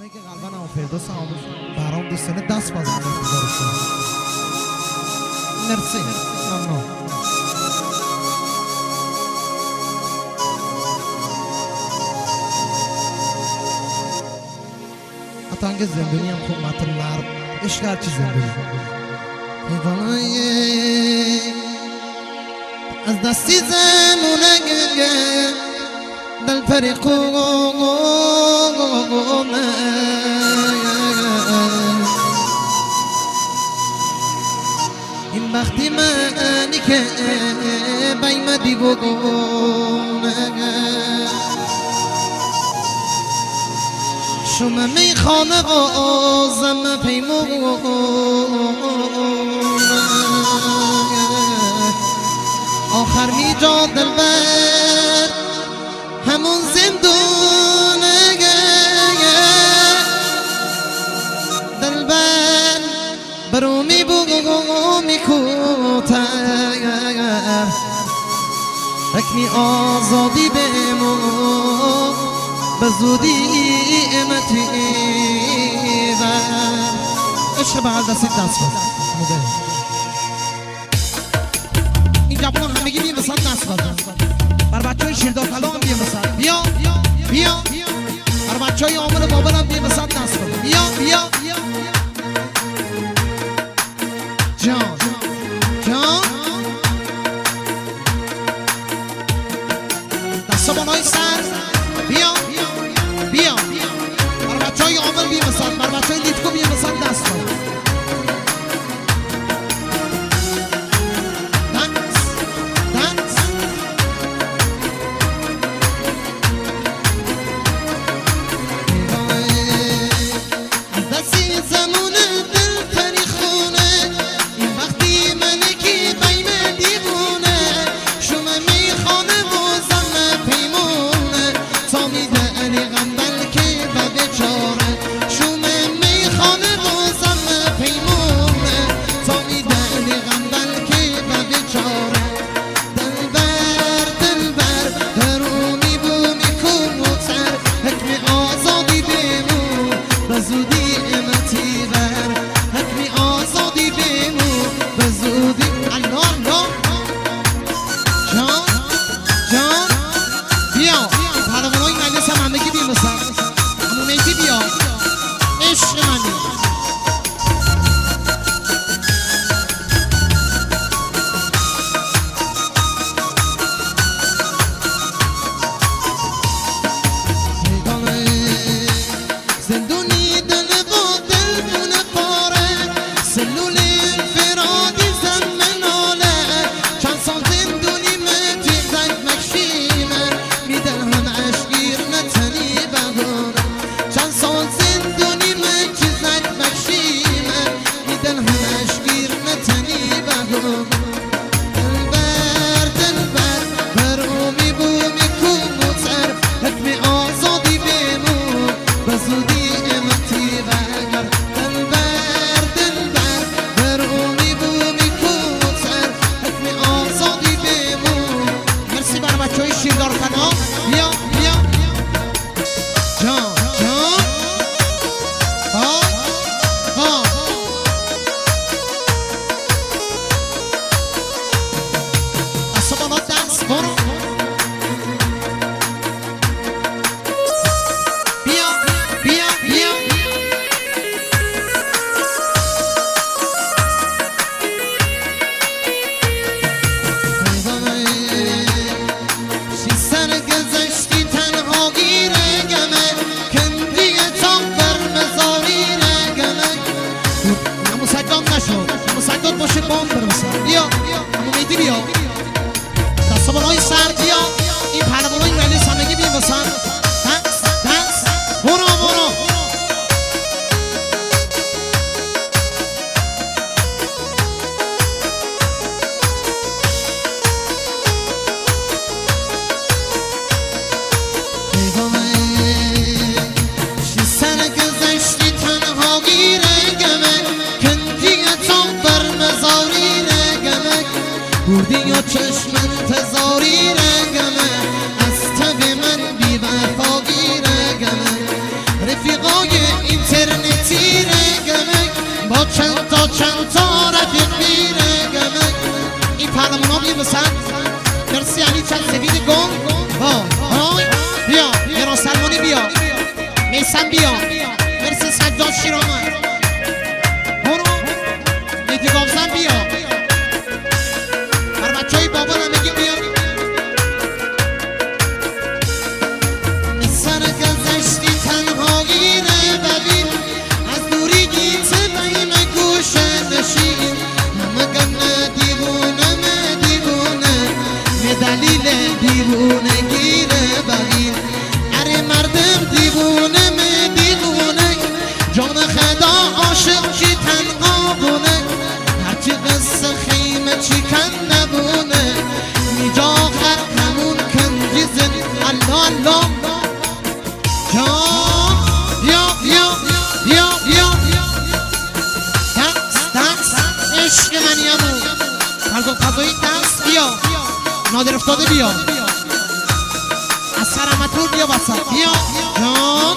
که قلبا هم فردوس هم برام دوستانه دست بازم انتظار شد. مرسی ممنون. اتانگ زندگی هم خوب مطلب عشق هرچی زندگی از دستی زمونه دل فریقونه این بختی منی که بیمدی بگونه شما میخانه بازم پیمونه آخر می جا دلبر همون زندونه دلبر برو می بگو می کوتر اکنی آزادی بمون بزودی امتی بر عشق بغل دستی دست بزن این جوان همگی بیم بسن دست بزن بر بچه های شیردار کلا هم بیم بسن بیا بر بچه های عامل بابل هم بیم بسن دست بزن بیا جان دست بالای سر بیا بر بچه های عامل بیم بسن بر بچه های لیتکو بیم بسن دست بزن هیکل سفید گم های بیا ایران سلمانی بیا میسم بیا مرسی سجاد شیرامن برو میتی گافزن بیا بر بچه های بابا همگی بیا سر گذشتی تنهایی نببین از دوری گیت بیم گوشه نشین مگم ندیبونه دلیل دیوونه گیره ببین اره مردم دیوونه جان خدا عاشق چی تنها بونه هرچی قصه خیمه چی کن نبونه میجا آخر همون کنجیزن الله الله یا دست عشق من یمو فرزو فضایی دست بیا نادر افتاده بیا از سرمتون بیا بسد بیا جان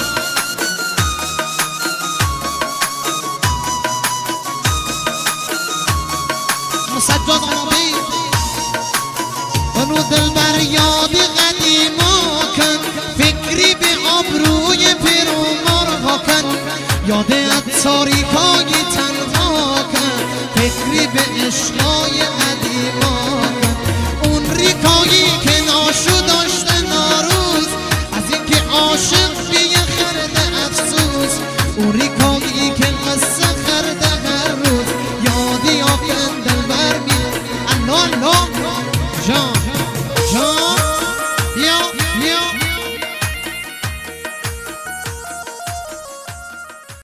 مسجد آمابی بنو دل بر یاد قدیما کن فکری به آبروی پیرومارها کن یاد اتاریکای تنها کن فکری به عشقای